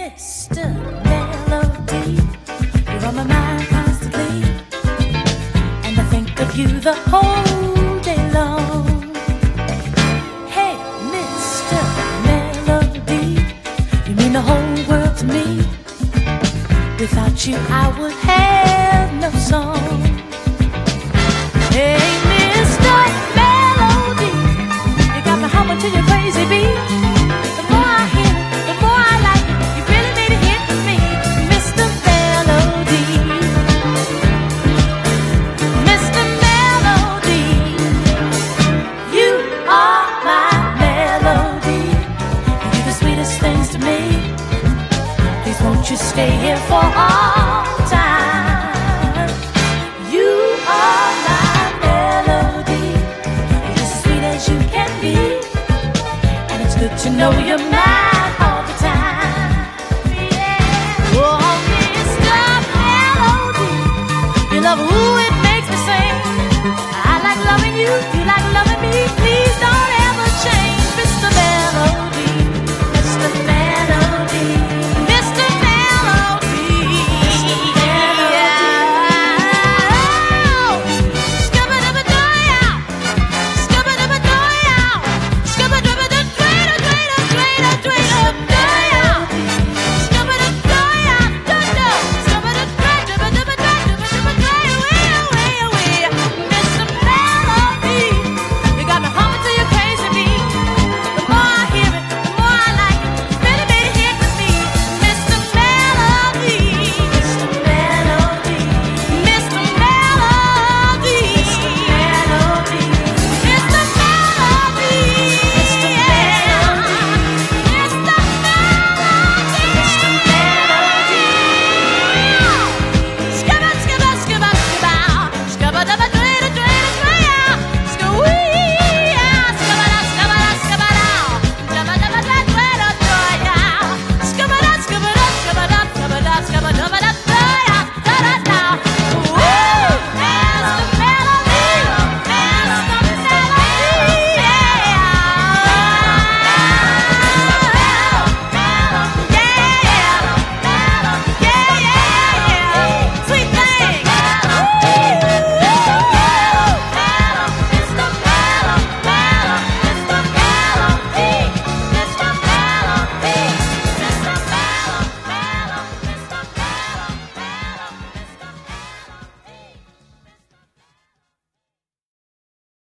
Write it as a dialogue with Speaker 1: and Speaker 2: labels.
Speaker 1: Mr. Melody, you're on my mind constantly, and I think of you the whole day long. Hey, Mr. Melody, you mean the whole world to me. Without you I would have no song. Hey, Mr. Melody, you got me humming to your crazy beat.